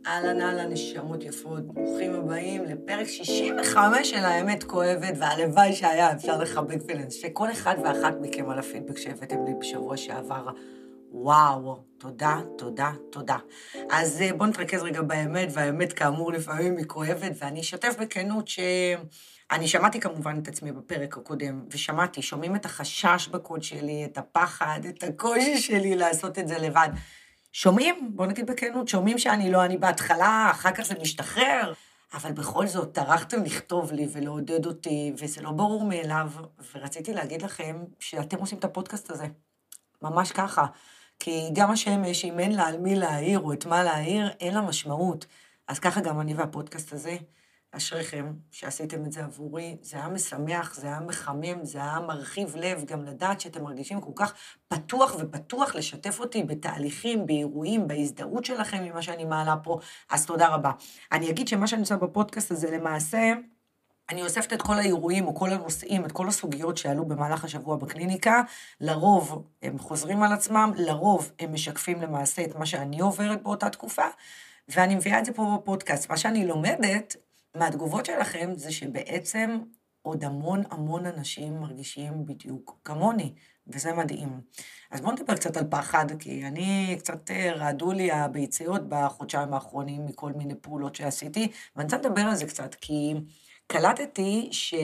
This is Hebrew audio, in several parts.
אהלן, אהלן, נשמות יפות, ברוכים הבאים לפרק 65 של האמת כואבת, והלוואי שהיה אפשר לחבק ולנשק כל אחד ואחת מכם על הפידבק שהבאתם לי בשבוע שעבר. וואו, תודה, תודה, תודה. אז בואו נתרכז רגע באמת, והאמת כאמור לפעמים היא כואבת, ואני אשתף בכנות אני שמעתי כמובן את עצמי בפרק הקודם, ושמעתי, שומעים את החשש בקוד שלי, את הפחד, את הקושי שלי לעשות את זה לבד. שומעים, בוא נגיד בכנות, שומעים שאני לא אני בהתחלה, אחר כך זה משתחרר, אבל בכל זאת טרחתם לכתוב לי ולעודד אותי, וזה לא ברור מאליו, ורציתי להגיד לכם שאתם עושים את הפודקאסט הזה. ממש ככה, כי גם השמש, אם אין לה על מי להעיר או את מה להעיר, אין לה משמעות. אז ככה גם אני והפודקאסט הזה, אשריכם שעשיתם את זה עבורי, זה היה משמח, זה היה מחמם, זה היה מרחיב לב, גם לדעת שאתם מרגישים כל כך פתוח ופתוח לשתף אותי בתהליכים, באירועים, בהזדהות שלכם ממה שאני מעלה פה, אז תודה רבה. אני אגיד שמה שאני עושה בפודקאסט הזה למעשה, אני אוספת את כל האירועים או כל הנושאים, את כל הסוגיות שעלו במהלך השבוע בקליניקה, לרוב הם חוזרים על עצמם, לרוב הם משקפים למעשה את מה שאני עוברת באותה תקופה, ואני מביאה את זה פה בפודקאסט. מה שאני לומדת מהתגובות שלכם זה שבעצם עוד המון אנשים מרגישים בדיוק כמוני, וזה מדהים. אז בואו נדבר קצת על פחד, כי אני קצת רעדו לי הביציות בחודשיים האחרונים מכל מיני פעולות שעשיתי, ואני רוצה לדבר על זה קצת, כי קלטתי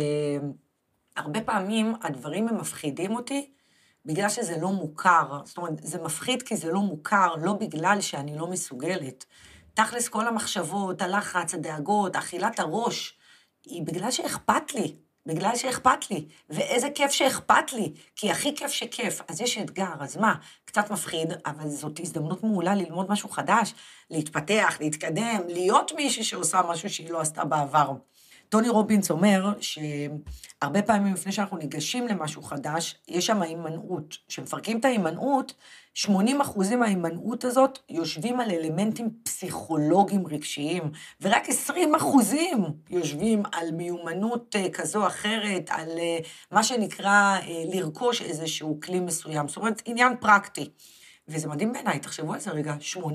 שהרבה פעמים הדברים הם מפחידים אותי, בגלל שזה לא מוכר. זאת אומרת, זה מפחיד כי זה לא מוכר, לא בגלל שאני לא מסוגלת. תכלס כל המחשבות, הלחץ, הדאגות, אכילת הראש, היא בגלל שאכפת לי, בגלל שאכפת לי, ואיזה כיף שאכפת לי, כי הכי כיף שכיף, אז יש אתגר, אז מה? קצת מפחיד, אבל זאת הזדמנות מעולה ללמוד משהו חדש, להתפתח, להתקדם, להיות מישהי שעושה משהו שהיא לא עשתה בעבר. טוני רובינס אומר שהרבה פעמים לפני שאנחנו ניגשים למשהו חדש, יש שם הימנעות. כשמפרקים את ההימנעות, 80% מההימנעות הזאת יושבים על אלמנטים פסיכולוגיים רגשיים, ורק 20% יושבים על מיומנות כזו או אחרת, על מה שנקרא לרכוש איזשהו כלי מסוים. זאת אומרת, עניין פרקטי. וזה מדהים בעיניי, תחשבו על זה רגע,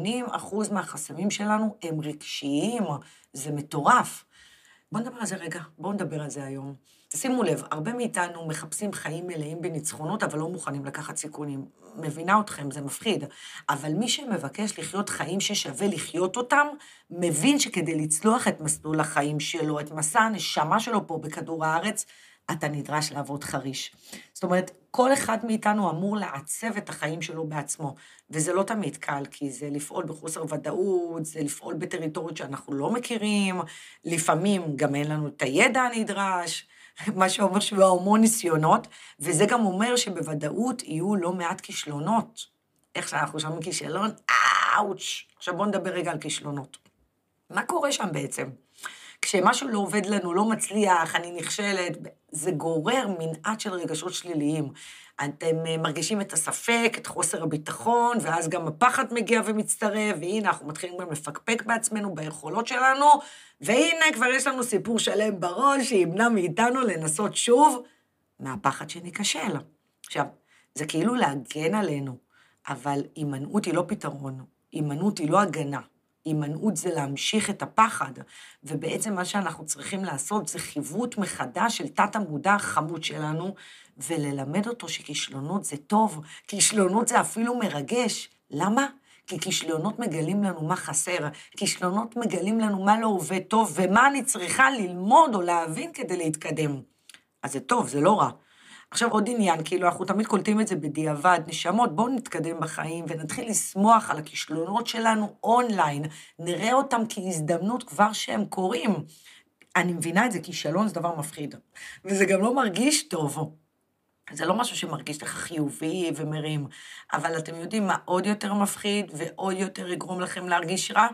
80% מהחסמים שלנו הם רגשיים, זה מטורף. בואו נדבר על זה רגע, בואו נדבר על זה היום. תשימו לב, הרבה מאיתנו מחפשים חיים מלאים בניצחונות, אבל לא מוכנים לקחת סיכונים. מבינה אתכם, זה מפחיד. אבל מי שמבקש לחיות חיים ששווה לחיות אותם, מבין שכדי לצלוח את מסלול החיים שלו, את מסע הנשמה שלו פה בכדור הארץ, אתה נדרש לעבוד חריש. זאת אומרת, כל אחד מאיתנו אמור לעצב את החיים שלו בעצמו, וזה לא תמיד קל, כי זה לפעול בחוסר ודאות, זה לפעול בטריטוריות שאנחנו לא מכירים, לפעמים גם אין לנו את הידע הנדרש, מה שאומר שיהיו המון ניסיונות, וזה גם אומר שבוודאות יהיו לא מעט כישלונות. איך שאנחנו שומעים כישלון? אאוץ'. עכשיו בואו נדבר רגע על כישלונות. מה קורה שם בעצם? כשמשהו לא עובד לנו, לא מצליח, אני נכשלת, זה גורר מנעד של רגשות שליליים. אתם מרגישים את הספק, את חוסר הביטחון, ואז גם הפחד מגיע ומצטרף, והנה אנחנו מתחילים גם לפקפק בעצמנו, ביכולות שלנו, והנה כבר יש לנו סיפור שלם בראש, שימנע מאיתנו לנסות שוב, מהפחד שניכשל. עכשיו, זה כאילו להגן עלינו, אבל הימנעות היא לא פתרון, הימנעות היא לא הגנה. הימנעות זה להמשיך את הפחד, ובעצם מה שאנחנו צריכים לעשות זה חיווט מחדש של תת המודע החמוד שלנו, וללמד אותו שכישלונות זה טוב, כישלונות זה אפילו מרגש. למה? כי כישלונות מגלים לנו מה חסר, כישלונות מגלים לנו מה לא עובד טוב, ומה אני צריכה ללמוד או להבין כדי להתקדם. אז זה טוב, זה לא רע. עכשיו עוד עניין, כאילו אנחנו תמיד קולטים את זה בדיעבד, נשמות, בואו נתקדם בחיים ונתחיל לשמוח על הכישלונות שלנו אונליין, נראה אותם כהזדמנות כבר שהם קורים. אני מבינה את זה, כישלון זה דבר מפחיד, וזה גם לא מרגיש טוב. זה לא משהו שמרגיש לך חיובי ומרים, אבל אתם יודעים מה עוד יותר מפחיד ועוד יותר יגרום לכם להרגיש רע?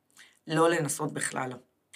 לא לנסות בכלל.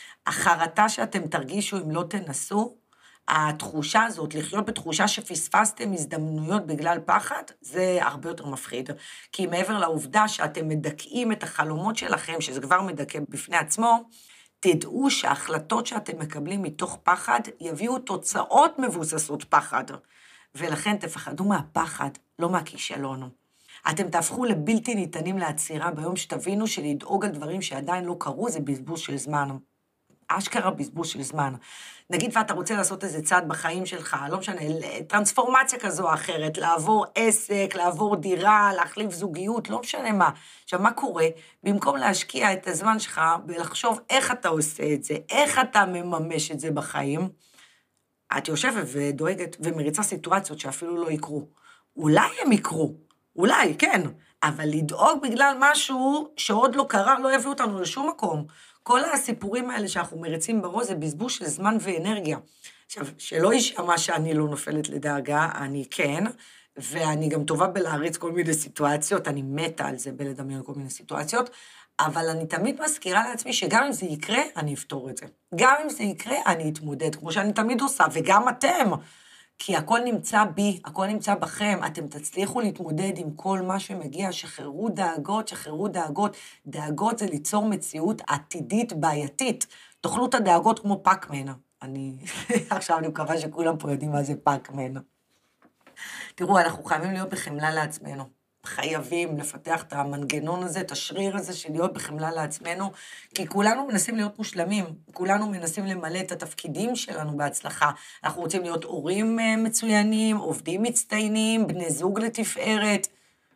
החרטה שאתם תרגישו אם לא תנסו, התחושה הזאת, לחיות בתחושה שפספסתם הזדמנויות בגלל פחד, זה הרבה יותר מפחיד. כי מעבר לעובדה שאתם מדכאים את החלומות שלכם, שזה כבר מדכא בפני עצמו, תדעו שההחלטות שאתם מקבלים מתוך פחד, יביאו תוצאות מבוססות פחד. ולכן תפחדו מהפחד, לא מהכישלון. אתם תהפכו לבלתי ניתנים לעצירה ביום שתבינו שלדאוג על דברים שעדיין לא קרו זה בזבוז של זמן. אשכרה בזבוז של זמן. נגיד ואתה רוצה לעשות איזה צעד בחיים שלך, לא משנה, טרנספורמציה כזו או אחרת, לעבור עסק, לעבור דירה, להחליף זוגיות, לא משנה מה. עכשיו, מה קורה? במקום להשקיע את הזמן שלך ולחשוב איך אתה עושה את זה, איך אתה מממש את זה בחיים, את יושבת ודואגת ומריצה סיטואציות שאפילו לא יקרו. אולי הם יקרו, אולי, כן, אבל לדאוג בגלל משהו שעוד לא קרה, לא יביא אותנו לשום מקום. כל הסיפורים האלה שאנחנו מריצים בראש זה בזבוז של זמן ואנרגיה. עכשיו, שלא יישמע שאני לא נופלת לדאגה, אני כן, ואני גם טובה בלהריץ כל מיני סיטואציות, אני מתה על זה בלדמיין כל מיני סיטואציות, אבל אני תמיד מזכירה לעצמי שגם אם זה יקרה, אני אפתור את זה. גם אם זה יקרה, אני אתמודד, כמו שאני תמיד עושה, וגם אתם. כי הכל נמצא בי, הכל נמצא בכם, אתם תצליחו להתמודד עם כל מה שמגיע, שחררו דאגות, שחררו דאגות. דאגות זה ליצור מציאות עתידית בעייתית. תאכלו את הדאגות כמו פאקמן. עכשיו אני מקווה שכולם פה יודעים מה זה פאקמן. תראו, אנחנו חייבים להיות בחמלה לעצמנו. חייבים לפתח את המנגנון הזה, את השריר הזה של להיות בחמלה לעצמנו, כי כולנו מנסים להיות מושלמים, כולנו מנסים למלא את התפקידים שלנו בהצלחה. אנחנו רוצים להיות הורים מצוינים, עובדים מצטיינים, בני זוג לתפארת.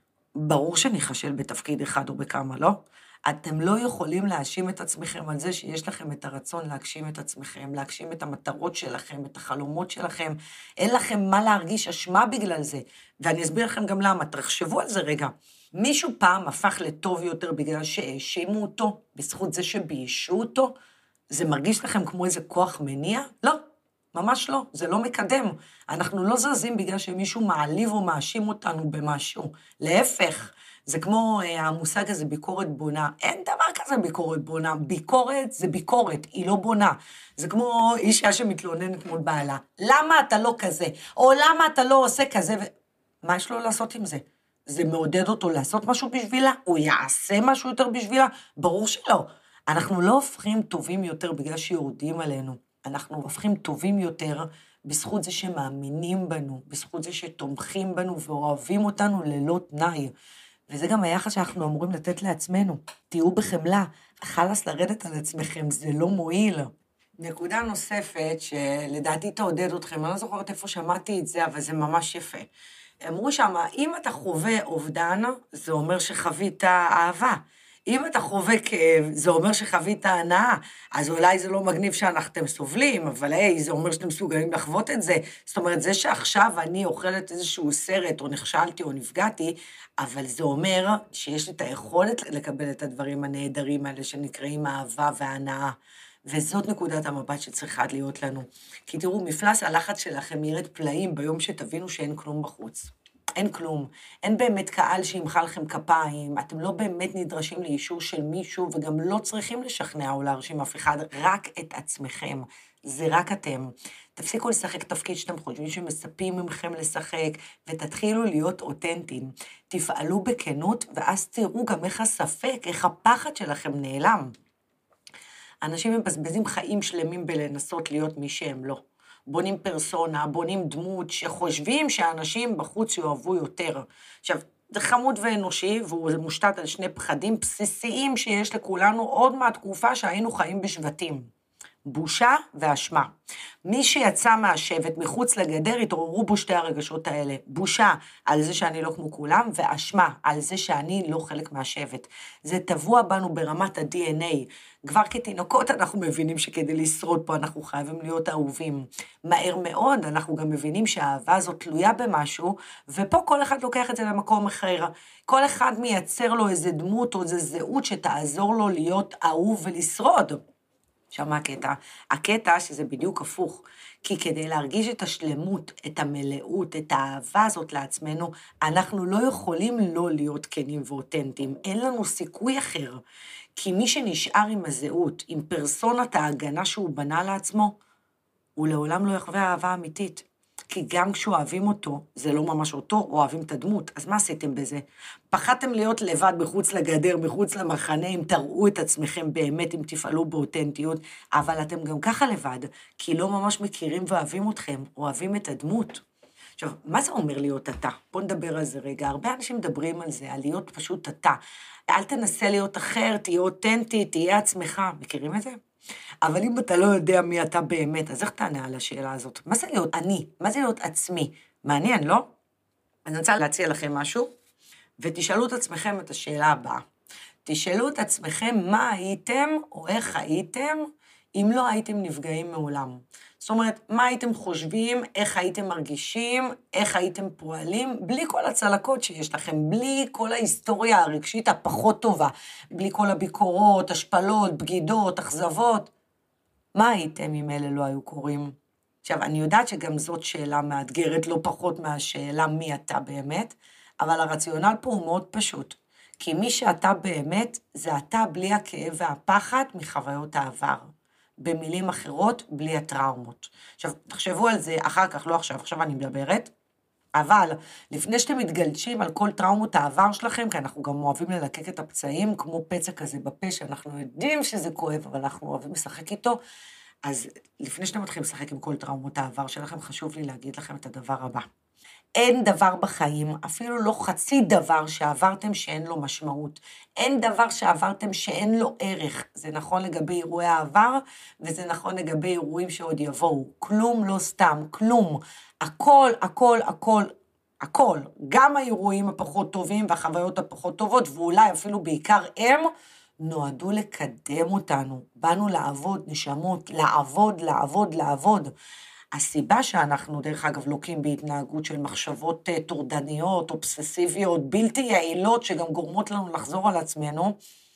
ברור שנחשל בתפקיד אחד או בכמה, לא? אתם לא יכולים להאשים את עצמכם על זה שיש לכם את הרצון להגשים את עצמכם, להגשים את המטרות שלכם, את החלומות שלכם. אין לכם מה להרגיש אשמה בגלל זה. ואני אסביר לכם גם למה, תחשבו על זה רגע. מישהו פעם הפך לטוב יותר בגלל שהאשימו אותו, בזכות זה שביישו אותו? זה מרגיש לכם כמו איזה כוח מניע? לא, ממש לא, זה לא מקדם. אנחנו לא זזים בגלל שמישהו מעליב או מאשים אותנו במשהו. להפך. זה כמו המושג הזה, ביקורת בונה. אין דבר כזה ביקורת בונה. ביקורת זה ביקורת, היא לא בונה. זה כמו אישה שמתלוננת מול בעלה. למה אתה לא כזה? או למה אתה לא עושה כזה? מה יש לו לעשות עם זה? זה מעודד אותו לעשות משהו בשבילה? הוא יעשה משהו יותר בשבילה? ברור שלא. אנחנו לא הופכים טובים יותר בגלל שיורדים עלינו. אנחנו הופכים טובים יותר בזכות זה שמאמינים בנו, בזכות זה שתומכים בנו ואוהבים אותנו ללא תנאי. וזה גם היחס שאנחנו אמורים לתת לעצמנו. תהיו בחמלה, חלאס לרדת על עצמכם, זה לא מועיל. נקודה נוספת שלדעתי תעודד אתכם, אני לא זוכרת איפה שמעתי את זה, אבל זה ממש יפה. אמרו שמה, אם אתה חווה אובדן, זה אומר שחווית אהבה. אם אתה חווה כאב, זה אומר שחווית הנאה, אז אולי זה לא מגניב שאתם סובלים, אבל זה אומר שאתם מסוגלים לחוות את זה. זאת אומרת, זה שעכשיו אני אוכלת איזשהו סרט, או נכשלתי או נפגעתי, אבל זה אומר שיש לי את היכולת לקבל את הדברים הנהדרים האלה, שנקראים האהבה וההנאה. וזאת נקודת המבט שצריכה להיות לנו. כי תראו, מפלס הלחץ שלכם ירד פלאים ביום שתבינו שאין כלום בחוץ. אין כלום, אין באמת קהל שימחא לכם כפיים, אתם לא באמת נדרשים לאישור של מישהו, וגם לא צריכים לשכנע או להרשים אף אחד, רק את עצמכם, זה רק אתם. תפסיקו לשחק תפקיד שאתם חושבים שמספים ממכם לשחק, ותתחילו להיות אותנטיים. תפעלו בכנות, ואז תראו גם איך הספק, איך הפחד שלכם נעלם. אנשים מבזבזים חיים שלמים בלנסות להיות מי שהם לא. בונים פרסונה, בונים דמות שחושבים שאנשים בחוץ יאהבו יותר. עכשיו, זה חמוד ואנושי, והוא מושתת על שני פחדים בסיסיים שיש לכולנו עוד מהתקופה שהיינו חיים בשבטים. בושה ואשמה. מי שיצא מהשבט מחוץ לגדר, התעוררו בו שתי הרגשות האלה. בושה על זה שאני לא כמו כולם, ואשמה על זה שאני לא חלק מהשבט. זה טבוע בנו ברמת ה-DNA. כבר כתינוקות אנחנו מבינים שכדי לשרוד פה אנחנו חייבים להיות אהובים. מהר מאוד אנחנו גם מבינים שהאהבה הזאת תלויה במשהו, ופה כל אחד לוקח את זה למקום אחר. כל אחד מייצר לו איזה דמות או איזה זהות שתעזור לו להיות אהוב ולשרוד. עכשיו מה הקטע? הקטע שזה בדיוק הפוך, כי כדי להרגיש את השלמות, את המלאות, את האהבה הזאת לעצמנו, אנחנו לא יכולים לא להיות כנים ואותנטיים, אין לנו סיכוי אחר, כי מי שנשאר עם הזהות, עם פרסונת ההגנה שהוא בנה לעצמו, הוא לעולם לא יחווה אהבה אמיתית. כי גם כשאוהבים אותו, זה לא ממש אותו, אוהבים את הדמות. אז מה עשיתם בזה? פחדתם להיות לבד מחוץ לגדר, מחוץ למחנה, אם תראו את עצמכם באמת, אם תפעלו באותנטיות, אבל אתם גם ככה לבד, כי לא ממש מכירים ואוהבים אתכם, אוהבים את הדמות. עכשיו, מה זה אומר להיות אתה? בוא נדבר על זה רגע. הרבה אנשים מדברים על זה, על להיות פשוט אתה. אל תנסה להיות אחר, תהיה אותנטי, תהיה עצמך. מכירים את זה? אבל אם אתה לא יודע מי אתה באמת, אז איך תענה על השאלה הזאת? מה זה להיות אני? מה זה להיות עצמי? מעניין, לא? אני רוצה להציע לכם משהו, ותשאלו את עצמכם את השאלה הבאה. תשאלו את עצמכם מה הייתם או איך הייתם אם לא הייתם נפגעים מעולם. זאת אומרת, מה הייתם חושבים, איך הייתם מרגישים, איך הייתם פועלים, בלי כל הצלקות שיש לכם, בלי כל ההיסטוריה הרגשית הפחות טובה, בלי כל הביקורות, השפלות, בגידות, אכזבות. מה הייתם אם אלה לא היו קורים? עכשיו, אני יודעת שגם זאת שאלה מאתגרת, לא פחות מהשאלה מי אתה באמת, אבל הרציונל פה הוא מאוד פשוט. כי מי שאתה באמת, זה אתה בלי הכאב והפחד מחוויות העבר. במילים אחרות, בלי הטראומות. עכשיו, תחשבו על זה אחר כך, לא עכשיו, עכשיו אני מדברת, אבל לפני שאתם מתגלשים על כל טראומות העבר שלכם, כי אנחנו גם אוהבים ללקק את הפצעים, כמו פצע כזה בפה, שאנחנו יודעים שזה כואב, אבל אנחנו אוהבים לשחק איתו, אז לפני שאתם מתחילים לשחק עם כל טראומות העבר שלכם, חשוב לי להגיד לכם את הדבר הבא. אין דבר בחיים, אפילו לא חצי דבר שעברתם שאין לו משמעות. אין דבר שעברתם שאין לו ערך. זה נכון לגבי אירועי העבר, וזה נכון לגבי אירועים שעוד יבואו. כלום לא סתם, כלום. הכל, הכל, הכל, הכל. גם האירועים הפחות טובים והחוויות הפחות טובות, ואולי אפילו בעיקר הם, נועדו לקדם אותנו. באנו לעבוד, נשמות, לעבוד, לעבוד, לעבוד. הסיבה שאנחנו, דרך אגב, לוקים בהתנהגות של מחשבות טורדניות, אובססיביות, בלתי יעילות, שגם גורמות לנו לחזור על עצמנו,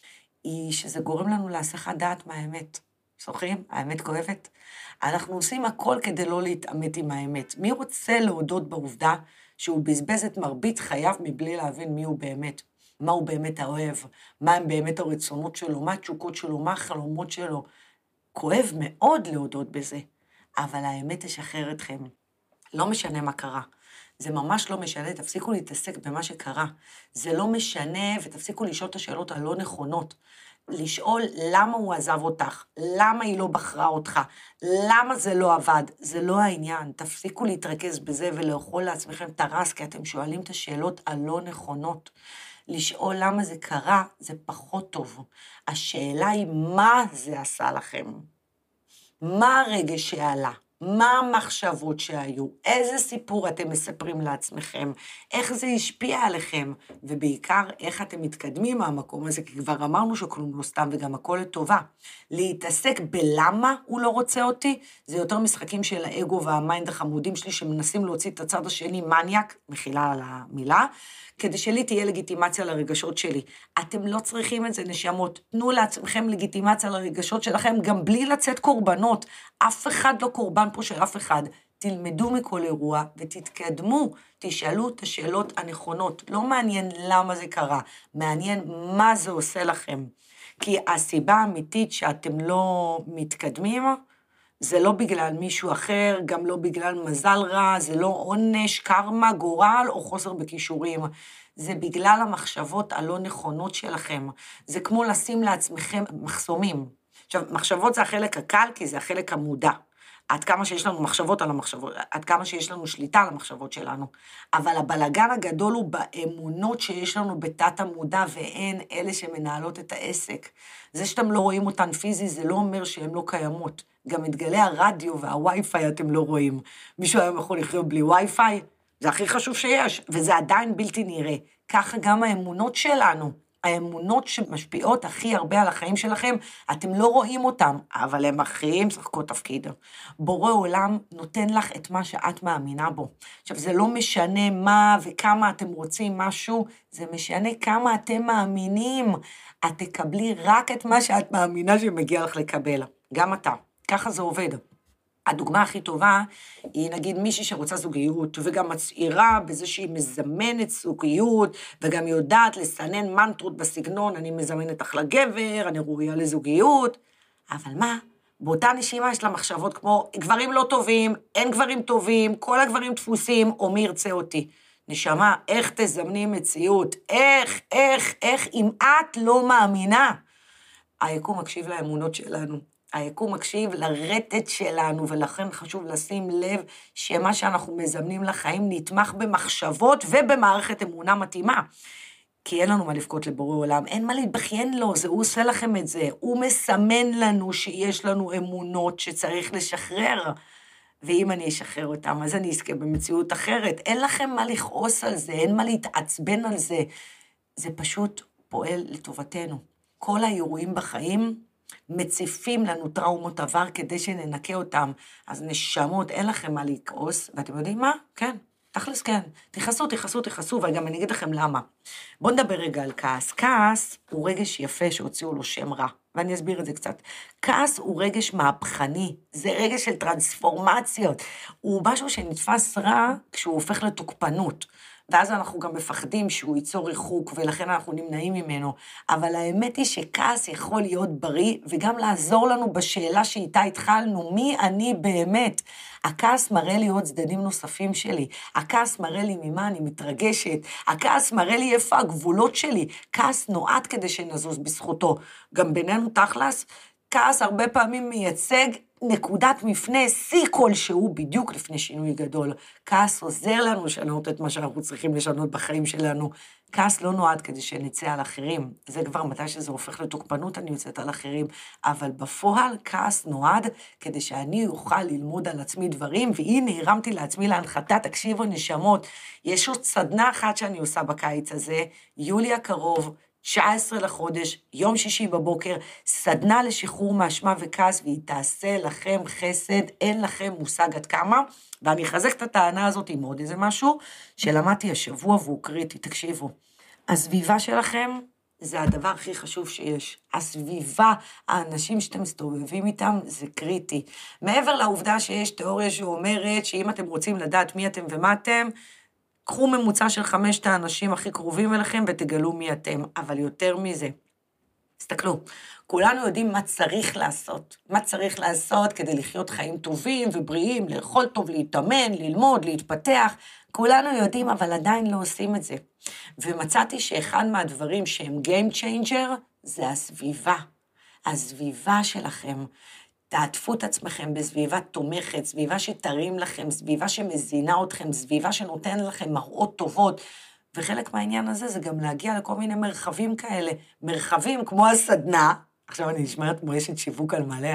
היא שזה גורם לנו להסחת דעת מהאמת. זוכרים? האמת כואבת. אנחנו עושים הכל כדי לא להתעמת עם האמת. מי רוצה להודות בעובדה שהוא בזבז את מרבית חייו מבלי להבין מי הוא באמת? מה הוא באמת האוהב? מה הם באמת הרצונות שלו? מה התשוקות שלו? מה החלומות שלו? כואב מאוד להודות בזה. אבל האמת תשחרר אתכם. לא משנה מה קרה. זה ממש לא משנה, תפסיקו להתעסק במה שקרה. זה לא משנה, ותפסיקו לשאול את השאלות הלא נכונות. לשאול למה הוא עזב אותך, למה היא לא בחרה אותך, למה זה לא עבד. זה לא העניין. תפסיקו להתרכז בזה ולאכול לעצמכם את הרס, כי אתם שואלים את השאלות הלא נכונות. לשאול למה זה קרה, זה פחות טוב. השאלה היא מה זה עשה לכם. מה הרגש שעלה? מה המחשבות שהיו? איזה סיפור אתם מספרים לעצמכם? איך זה השפיע עליכם? ובעיקר, איך אתם מתקדמים מהמקום הזה? כי כבר אמרנו שכלום לא סתם וגם הכל לטובה. להתעסק בלמה הוא לא רוצה אותי, זה יותר משחקים של האגו והמיינד החמודים שלי, שמנסים להוציא את הצד השני מניאק, מחילה על המילה, כדי שלי תהיה לגיטימציה לרגשות שלי. אתם לא צריכים את זה, נשמות. תנו לעצמכם לגיטימציה לרגשות שלכם, גם בלי לצאת קורבנות. אף אחד לא קורבן פה של אף אחד. תלמדו מכל אירוע ותתקדמו. תשאלו את השאלות הנכונות. לא מעניין למה זה קרה, מעניין מה זה עושה לכם. כי הסיבה האמיתית שאתם לא מתקדמים, זה לא בגלל מישהו אחר, גם לא בגלל מזל רע, זה לא עונש, קרמה, גורל או חוסר בכישורים. זה בגלל המחשבות הלא נכונות שלכם. זה כמו לשים לעצמכם מחסומים. עכשיו, מחשבות זה החלק הקל, כי זה החלק המודע. עד כמה שיש לנו מחשבות על המחשבות, עד כמה שיש לנו שליטה על המחשבות שלנו. אבל הבלגן הגדול הוא באמונות שיש לנו בתת המודע, והן אלה שמנהלות את העסק. זה שאתם לא רואים אותן פיזי, זה לא אומר שהן לא קיימות. גם את גלי הרדיו והווי-פיי אתם לא רואים. מישהו היום יכול לחיות בלי ווי-פיי? זה הכי חשוב שיש, וזה עדיין בלתי נראה. ככה גם האמונות שלנו. האמונות שמשפיעות הכי הרבה על החיים שלכם, אתם לא רואים אותם, אבל הם הכי משחקות תפקיד. בורא עולם נותן לך את מה שאת מאמינה בו. עכשיו, זה לא משנה מה וכמה אתם רוצים משהו, זה משנה כמה אתם מאמינים. את תקבלי רק את מה שאת מאמינה שמגיע לך לקבל. גם אתה. ככה זה עובד. הדוגמה הכי טובה היא נגיד מישהי שרוצה זוגיות, וגם מצעירה בזה שהיא מזמנת זוגיות, וגם יודעת לסנן מנטרות בסגנון, אני מזמנת אחלה גבר, אני ראויה לזוגיות, אבל מה? באותה נשימה יש לה מחשבות כמו, גברים לא טובים, אין גברים טובים, כל הגברים דפוסים, או מי ירצה אותי. נשמה, איך תזמני מציאות? איך, אם את לא מאמינה? היקום מקשיב לאמונות שלנו. היקום מקשיב לרטט שלנו, ולכן חשוב לשים לב שמה שאנחנו מזמנים לחיים נתמך במחשבות ובמערכת אמונה מתאימה. כי אין לנו מה לבכות לבורא עולם, אין מה להתבכיין לו, הוא עושה לכם את זה. הוא מסמן לנו שיש לנו אמונות שצריך לשחרר. ואם אני אשחרר אותם, אז אני אזכה במציאות אחרת. אין לכם מה לכעוס על זה, אין מה להתעצבן על זה. זה פשוט פועל לטובתנו. כל האירועים בחיים מציפים לנו טראומות עבר כדי שננקה אותם. אז נשמות, אין לכם מה לכעוס, ואתם יודעים מה? כן. תכלס כן, תכעסו, וגם אני אגיד לכם למה. בואו נדבר רגע על כעס. כעס הוא רגש יפה שהוציאו לו שם רע, ואני אסביר את זה קצת. כעס הוא רגש מהפכני, זה רגש של טרנספורמציות, הוא משהו שנתפס רע כשהוא הופך לתוקפנות, ואז אנחנו גם מפחדים שהוא ייצור ריחוק, ולכן אנחנו נמנעים ממנו. אבל האמת היא שכעס יכול להיות בריא, וגם לעזור לנו בשאלה שאיתה התחלנו, מי אני באמת? הכעס מראה לי עוד צדדים נוספים שלי, הכעס מראה לי ממה אני מתרגשת, הכעס מראה לי איפה הגבולות שלי, כעס נועד כדי שנזוז בזכותו. גם בינינו תכלס, כעס הרבה פעמים מייצג נקודת מפנה, שיא כלשהו בדיוק לפני שינוי גדול. כעס עוזר לנו לשנות את מה שאנחנו צריכים לשנות בחיים שלנו. כעס לא נועד כדי שנצא על אחרים. זה כבר מתי שזה הופך לתוקפנות, אני יוצאת על אחרים. אבל בפועל כעס נועד כדי שאני אוכל ללמוד על עצמי דברים, והנה הרמתי לעצמי להנחתה, תקשיבו נשמות, יש עוד סדנה אחת שאני עושה בקיץ הזה, יולי הקרוב, 19 לחודש, יום שישי בבוקר, סדנה לשחרור מאשמה וכעס, והיא תעשה לכם חסד, אין לכם מושג עד כמה, ואני אחזק את הטענה הזאת עם עוד איזה משהו, שלמדתי השבוע והוא קריטי, תקשיבו. הסביבה שלכם זה הדבר הכי חשוב שיש. הסביבה, האנשים שאתם מסתובבים איתם, זה קריטי. מעבר לעובדה שיש תיאוריה שאומרת שאם אתם רוצים לדעת מי אתם ומה אתם, קחו ממוצע של 5 האנשים הכי קרובים אליכם ותגלו מי אתם, אבל יותר מזה. תסתכלו, כולנו יודעים מה צריך לעשות. מה צריך לעשות כדי לחיות חיים טובים ובריאים, לאכול טוב, להתאמן, ללמוד, להתפתח. כולנו יודעים, אבל עדיין לא עושים את זה. ומצאתי שאחד מהדברים שהם game changer, זה הסביבה. הסביבה שלכם. תעטפו את עצמכם בסביבה תומכת, סביבה שתרים לכם, סביבה שמזינה אתכם, סביבה שנותן לכם מראות טובות, וחלק מהעניין הזה זה גם להגיע לכל מיני מרחבים כאלה, מרחבים כמו הסדנה, עכשיו אני נשמעת כמו אשת שיווק על מלא,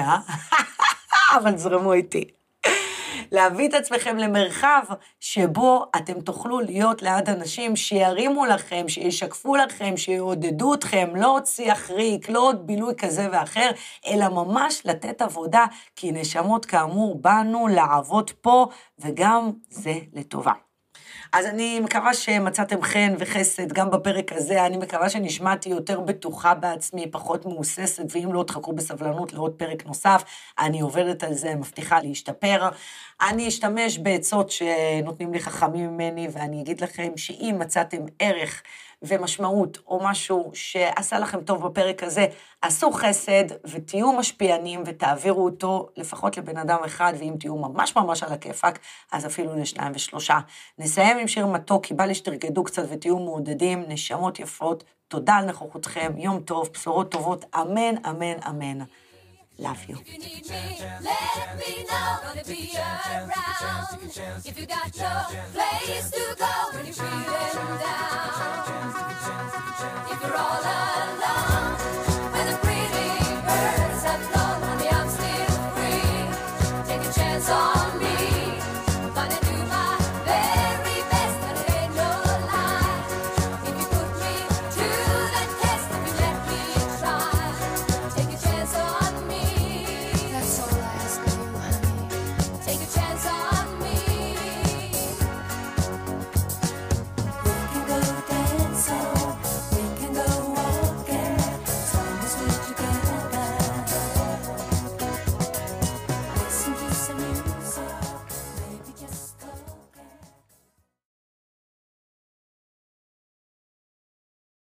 אבל זרמו איתי. להביא את עצמכם למרחב שבו אתם תוכלו להיות ליד אנשים שירימו לכם, שישקפו לכם, שיעודדו אתכם, לא עוד שיח ריק, לא עוד בילוי כזה ואחר, אלא ממש לתת עבודה, כי נשמות כאמור באנו לעבוד פה, וגם זה לטובה. אז אני מקווה שמצאתם חן וחסד גם בפרק הזה, אני מקווה שנשמעתי יותר בטוחה בעצמי, פחות מאוססת, ואם לא תחכו בסבלנות לעוד פרק נוסף, אני עובדת על זה, מבטיחה להשתפר. אני אשתמש בעצות שנותנים לי חכמים ממני, ואני אגיד לכם שאם מצאתם ערך ומשמעות או משהו שעשה לכם טוב בפרק הזה, עשו חסד ותהיו משפיענים ותעבירו אותו לפחות לבן אדם אחד, ואם תהיו ממש ממש על הכיפק, אז אפילו לשניים ושלושה. נסיים עם שיר מתוק, כי בא לי שתרגדו קצת ותהיו מעודדים, נשמות יפות, תודה על נוכחותכם, יום טוב, בשורות טובות, אמן, אמן, אמן. Love you. If you need me, let me know. Gonna be around. If you got no place to go when you're feeling down.